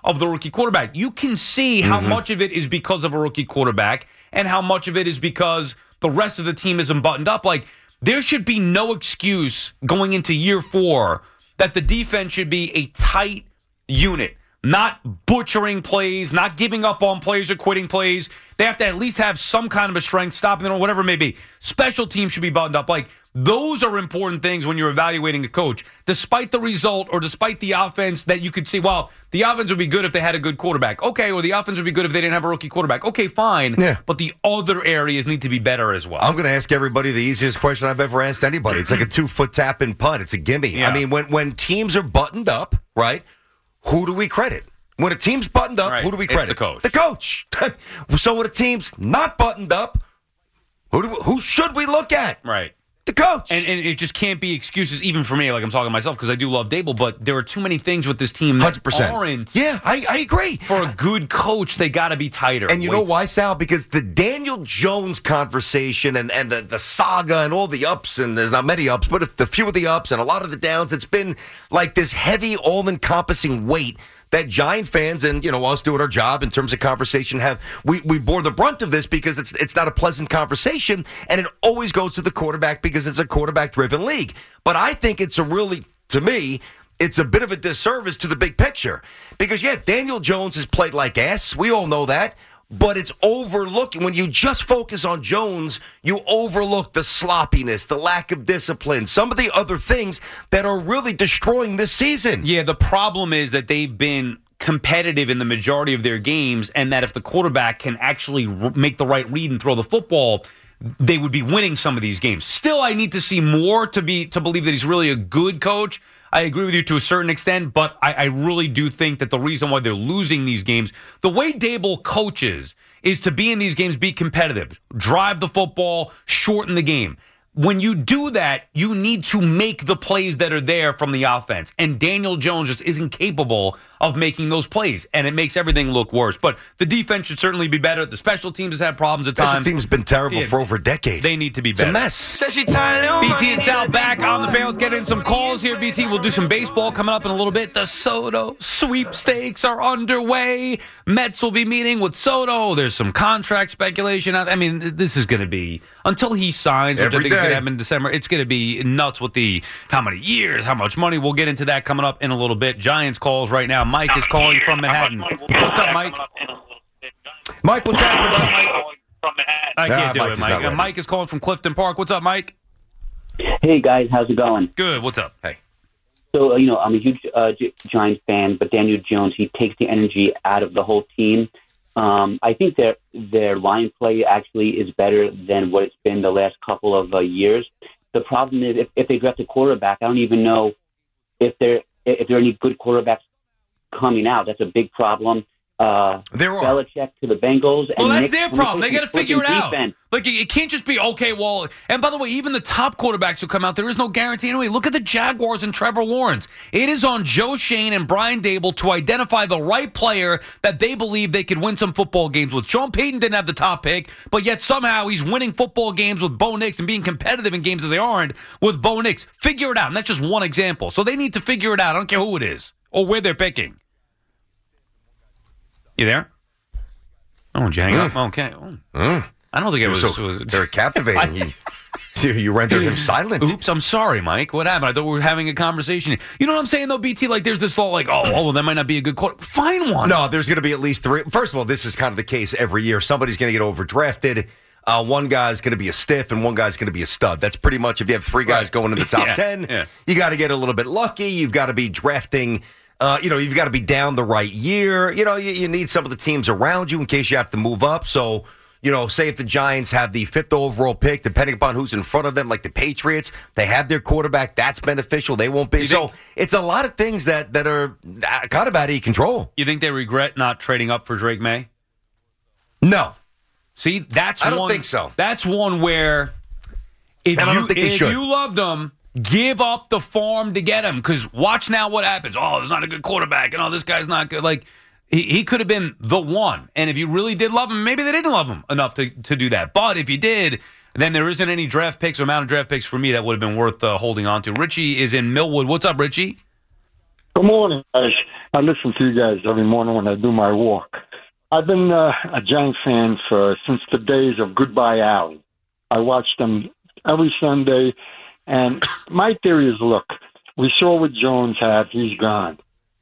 of the rookie quarterback. You can see how Mm-hmm. much of it is because of a rookie quarterback and how much of it is because the rest of the team isn't buttoned up. Like, there should be no excuse going into year four that the defense should be a tight unit, not butchering plays, not giving up on plays or quitting plays. They have to at least have some kind of a strength, stopping them or whatever it may be. Special teams should be buttoned up. Like, those are important things when you're evaluating a coach. Despite the result or despite the offense that you could see, well, the offense would be good if they had a good quarterback. Okay, or the offense would be good if they didn't have a rookie quarterback. Okay, fine. Yeah. But the other areas need to be better as well. I'm going to ask everybody the easiest question I've ever asked anybody. It's like a two-foot tap and putt. It's a gimme. Yeah. I mean, when, when teams are buttoned up, right, who do we credit? When a team's buttoned up, Right. who do we It's credit? the coach. The coach. So when a team's not buttoned up, who do we, who should we look at? Right. The coach. And, and it just can't be excuses, even for me. Like, I'm talking to myself because I do love Dable, but there are too many things with this team that one hundred percent. aren't. Yeah, I, I agree. For a good coach, they got to be tighter. And you Wait. know why, Sal? Because the Daniel Jones conversation and, and the, the saga and all the ups, and there's not many ups, but if the few of the ups and a lot of the downs, it's been like this heavy, all-encompassing weight that Giant fans and, you know, us doing our job in terms of conversation have, we, we bore the brunt of this because it's it's not a pleasant conversation, and it always goes to the quarterback because it's a quarterback-driven league. But I think it's a really, to me, it's a bit of a disservice to the big picture. Because, yeah, Daniel Jones has played like ass. We all know that. But it's overlooking. When you just focus on Jones, you overlook the sloppiness, the lack of discipline, some of the other things that are really destroying this season. Yeah, the problem is that they've been competitive in the majority of their games, and that if the quarterback can actually r- make the right read and throw the football, they would be winning some of these games. Still, I need to see more to be to believe that he's really a good coach. I agree with you to a certain extent, but I, I really do think that the reason why they're losing these games, the way Dable coaches is to be in these games, be competitive, drive the football, shorten the game. When you do that, you need to make the plays that are there from the offense. And Daniel Jones just isn't capable of making those plays. And it makes everything look worse. But the defense should certainly be better. The special teams has had problems at Special times. teams have been terrible Yeah, for over a decade. They need to be It's better. a mess. B T and Sal back on the fan. Let's get in some calls here, B T. We'll do some baseball coming up in a little bit. The Soto sweepstakes are underway. Mets will be meeting with Soto. There's some contract speculation out. I mean, this is going to be, until he signs, which Every I think is going day. to happen in December, it's going to be nuts with the how many years, how much money. We'll get into that coming up in a little bit. Giants calls right now. Mike is calling from Manhattan. What's up, Mike? Mike, what's happening, bud? I can't Ah, do Mike it, is Mike. not Uh, ready. Mike is calling from Clifton Park. What's up, Mike? Hey guys, how's it going? Good. What's up? Hey. So uh, you know, I'm a huge uh, Gi- Giants fan, but Daniel Jones, he takes the energy out of the whole team. Um, I think their their line play actually is better than what it's been the last couple of uh, years. The problem is if, if they draft a quarterback, I don't even know if there if there are any good quarterbacks coming out. That's a big problem. Uh, there are Belichick to the Bengals. Well, and that's Nick their problem. They got to Foles figure it in out. defense. Like, it it can't just be, okay, well, and by the way, even the top quarterbacks who come out, there is no guarantee anyway. Look at the Jaguars and Trevor Lawrence. It is on Joe Shane and Brian Dable to identify the right player that they believe they could win some football games with. Sean Payton didn't have the top pick, but yet somehow he's winning football games with Bo Nix and being competitive in games that they aren't with Bo Nix. Figure it out. And that's just one example. So they need to figure it out. I don't care who it is or where they're picking. You there? Oh, did you hang up? Okay. Oh. Mm. I don't think it You're was. so- was they're captivating. you, you rendered him silent. Oops, I'm sorry, Mike. What happened? I thought we were having a conversation here. You know what I'm saying, though, B T? Like, there's this thought, like, oh, oh, well, that might not be a good quarter. Find one. No, there's going to be at least three. First of all, this is kind of the case every year. Somebody's going to get overdrafted. Uh, one guy's going to be a stiff, and one guy's going to be a stud. That's pretty much if you have three guys Right. going in the top Yeah, ten. yeah. You got to get a little bit lucky. You've got to be drafting. Uh, you know, you've got to be down the right year. You know, you, you need some of the teams around you in case you have to move up. So, you know, say if the Giants have the fifth overall pick, depending upon who's in front of them, like the Patriots, they have their quarterback. That's beneficial. They won't be. You So think- it's a lot of things that, that are uh, kind of out of your control. You think they regret not trading up for Drake May? No. See, that's I don't one, think so. That's one where if And I you don't think they if should. you loved him, give up the farm to get him. Because watch now what happens. Oh, there's not a good quarterback, and oh, this guy's not good. Like he, he could have been the one. And if you really did love him, maybe they didn't love him enough to to do that. But if you did, then there isn't any draft picks or amount of draft picks for me that would have been worth uh, holding on to. Richie is in Millwood. What's up, Richie? Good morning, guys. I listen to you guys every morning when I do my walk. I've been uh, a Giants fan for since the days of Goodbye Alley. I watch them every Sunday, and my theory is, look, we saw what Jones had. He's gone.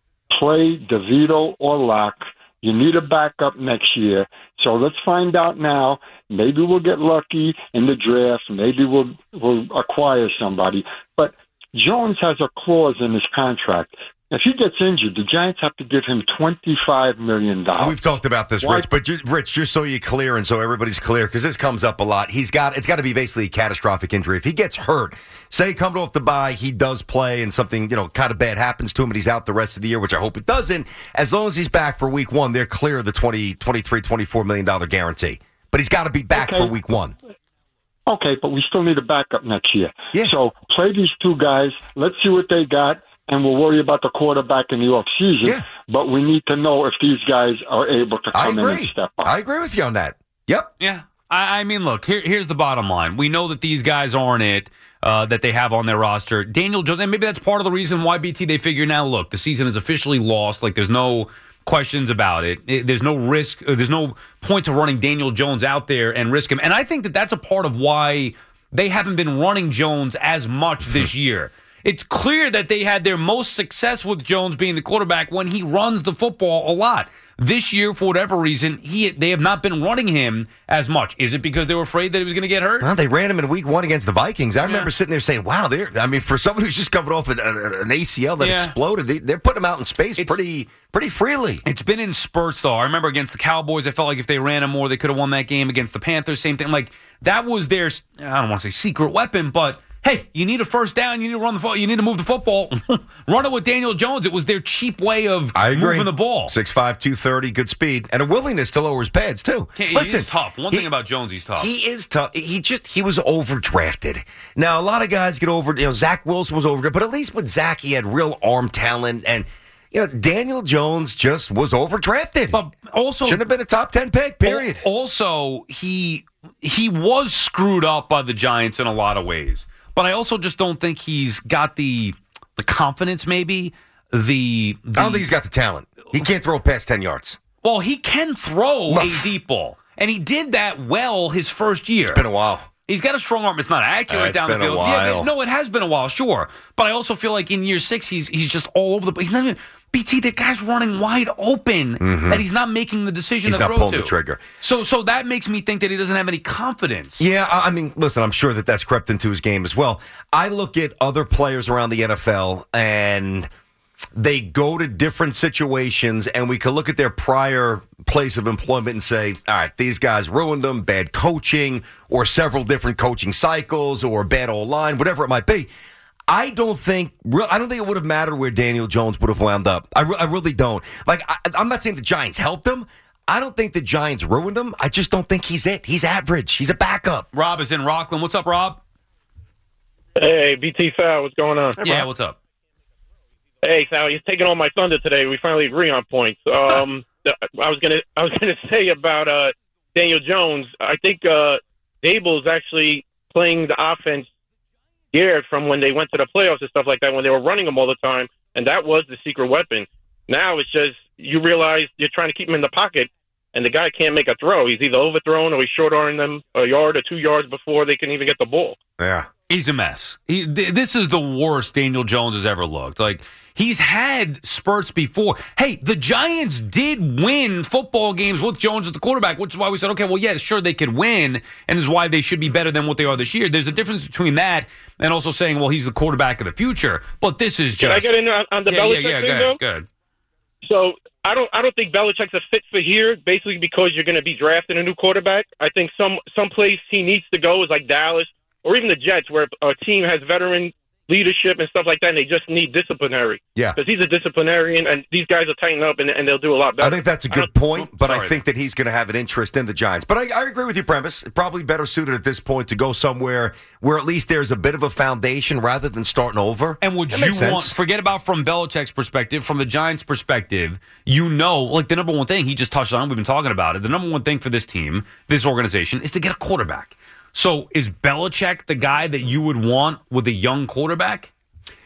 Play DeVito or Locke. You need a backup next year. So let's find out now. Maybe we'll get lucky in the draft. Maybe we'll we'll acquire somebody. But Jones has a clause in his contract. If he gets injured, the Giants have to give him twenty-five million dollars. We've talked about this, Why? Rich, but just, Rich, just so you're clear and so everybody's clear, because this comes up a lot. He's got it's got to be basically a catastrophic injury. If he gets hurt, say coming off the bye, he does play and something you know kind of bad happens to him, and he's out the rest of the year, which I hope it doesn't. As long as he's back for week one, they're clear of the twenty, twenty-three, twenty-four million dollars guarantee. But he's got to be back Okay. for week one. Okay, but we still need a backup next year. Yeah. So play these two guys. Let's see what they got, and we'll worry about the quarterback in the offseason. Yeah. But we need to know if these guys are able to come in and step up. I agree with you on that. Yep. Yeah. I, I mean, look, here, here's the bottom line. We know that these guys aren't it, uh, that they have on their roster. Daniel Jones, and maybe that's part of the reason why, B T, they figure now, look, the season is officially lost. Like, there's no questions about it. it there's no risk. Uh, there's no point to running Daniel Jones out there and risk him. And I think that that's a part of why they haven't been running Jones as much this year. It's clear that they had their most success with Jones being the quarterback when he runs the football a lot. This year, for whatever reason, he they have not been running him as much. Is it because they were afraid that he was going to get hurt? Well, they ran him in week one against the Vikings. I remember yeah. sitting there saying, wow, they're, I mean, for someone who's just coming off an, an A C L that yeah. exploded, they, they're putting him out in space it's, pretty pretty freely. It's been in spurts, though. I remember against the Cowboys, I felt like if they ran him more, they could have won that game. Against the Panthers, same thing. Like, that was their, I don't want to say secret weapon, but hey, you need a first down. You need to run the football. You need to move the football. Run it with Daniel Jones. It was their cheap way of I agree. moving the ball. six five, two thirty, good speed, and a willingness to lower his pads, too. He Listen, is tough. One he, thing about Jones, he's tough. He is tough. He just, he was overdrafted. Now, a lot of guys get over, you know, Zach Wilson was overdrafted, but at least with Zach, he had real arm talent, and you know, Daniel Jones just was overdrafted. But also, shouldn't have been a top ten pick, period. Also, he he was screwed up by the Giants in a lot of ways. But I also just don't think he's got the the confidence, maybe. The, the I don't think he's got the talent. He can't throw past ten yards. Well, he can throw a deep ball. And he did that well his first year. It's been a while. He's got a strong arm. It's not accurate uh, it's down the been field. A while. Yeah, no, it has been a while, sure. But I also feel like in year six, he's he's just all over the place. He's not even, B T, the guy's running wide open, mm-hmm. that he's not making the decision he's to throw to. He's not pulling the trigger. So, so that makes me think that he doesn't have any confidence. Yeah, I mean, listen, I'm sure that that's crept into his game as well. I look at other players around the N F L, and they go to different situations, and we can look at their prior place of employment and say, all right, these guys ruined them, bad coaching, or several different coaching cycles, or bad old line, whatever it might be. I don't think I don't think it would have mattered where Daniel Jones would have wound up. I, re- I really don't. Like, I, I'm not saying the Giants helped him. I don't think the Giants ruined him. I just don't think he's it. He's average. He's a backup. Rob is in Rockland. What's up, Rob? Hey, B T Foul, what's going on? Hey, yeah, what's up? Hey, Sal, he's taking all my thunder today. We finally agree on points. Um, I was gonna, I was gonna say about uh, Daniel Jones. I think uh, Dable's actually playing the offense scared from when they went to the playoffs and stuff like that, when they were running them all the time, and that was the secret weapon. Now it's just you realize you're trying to keep him in the pocket, and the guy can't make a throw. He's either overthrown or he's short-arming them a yard or two yards before they can even get the ball. Yeah. He's a mess. He, th- this is the worst Daniel Jones has ever looked. Like, he's had spurts before. Hey, the Giants did win football games with Jones as the quarterback, which is why we said, okay, well, yeah, sure, they could win, and is why they should be better than what they are this year. There's a difference between that and also saying, well, he's the quarterback of the future. But this is just... Can I get in on, on the yeah, Belichick yeah, yeah, thing, go though? ahead, go ahead. So I don't I don't think Belichick's a fit for here, basically because you're going to be drafting a new quarterback. I think some some place he needs to go is like Dallas or even the Jets, where a team has veteran leadership and stuff like that, and they just need disciplinary. Yeah. Because he's a disciplinarian, and these guys are tightening up, and, and they'll do a lot better. I think that's a good point, but I think that he's going to have an interest in the Giants. But I, I agree with your premise. Probably better suited at this point to go somewhere where at least there's a bit of a foundation rather than starting over. And would that you makes want, sense. forget about from Belichick's perspective, from the Giants' perspective, you know, like the number one thing, he just touched on, we've been talking about it, the number one thing for this team, this organization, is to get a quarterback. So is Belichick the guy that you would want with a young quarterback?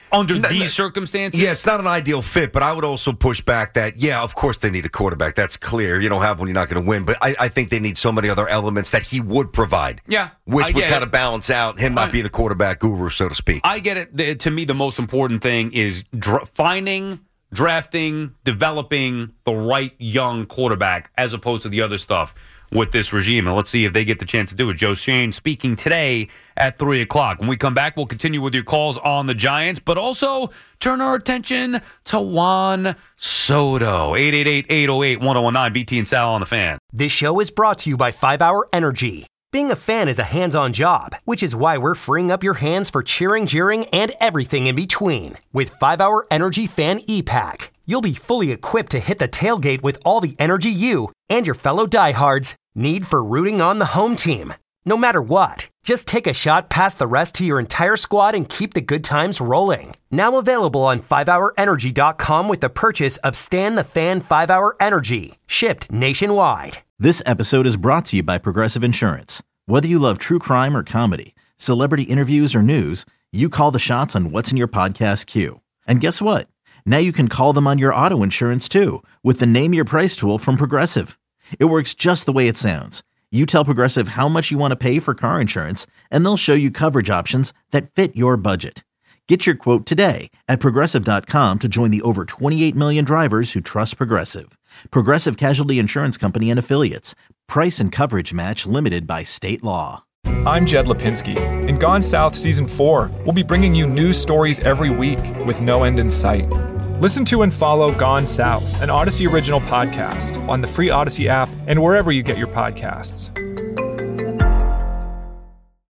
under No, these no. circumstances. Yeah, it's not an ideal fit, but I would also push back that, yeah, of course they need a quarterback. That's clear. You don't have one, you're not going to win. But I, I think they need so many other elements that he would provide. Yeah, Which I would get kind it. of balance out him not I- being a quarterback guru, so to speak. I get it. The- to me, the most important thing is dra- finding, drafting, developing the right young quarterback as opposed to the other stuff with this regime. And let's see if they get the chance to do it. Joe Schoen speaking today at three o'clock. When we come back, we'll continue with your calls on the Giants, but also turn our attention to Juan Soto. eight eight eight, eight oh eight, one oh one nine. B T and Sal on the Fan. This show is brought to you by five hour Energy. Being a fan is a hands-on job, which is why we're freeing up your hands for cheering, jeering, and everything in between. With five hour Energy Fan E-Pack, you'll be fully equipped to hit the tailgate with all the energy you and your fellow diehards need for rooting on the home team. No matter what, just take a shot past the rest to your entire squad and keep the good times rolling. Now available on five hour energy dot com with the purchase of Stan the Fan five hour Energy, shipped nationwide. This episode is brought to you by Progressive Insurance. Whether you love true crime or comedy, celebrity interviews or news, you call the shots on what's in your podcast queue. And guess what? Now you can call them on your auto insurance too with the Name Your Price tool from Progressive. It works just the way it sounds. You tell Progressive how much you want to pay for car insurance, and they'll show you coverage options that fit your budget. Get your quote today at Progressive dot com to join the over twenty-eight million drivers who trust Progressive. Progressive Casualty Insurance Company and Affiliates. Price and coverage match limited by state law. I'm Jed Lipinski. In Gone South Season four, we'll be bringing you news stories every week with no end in sight. Listen to and follow Gone South, an Odyssey original podcast, on the free Odyssey app and wherever you get your podcasts.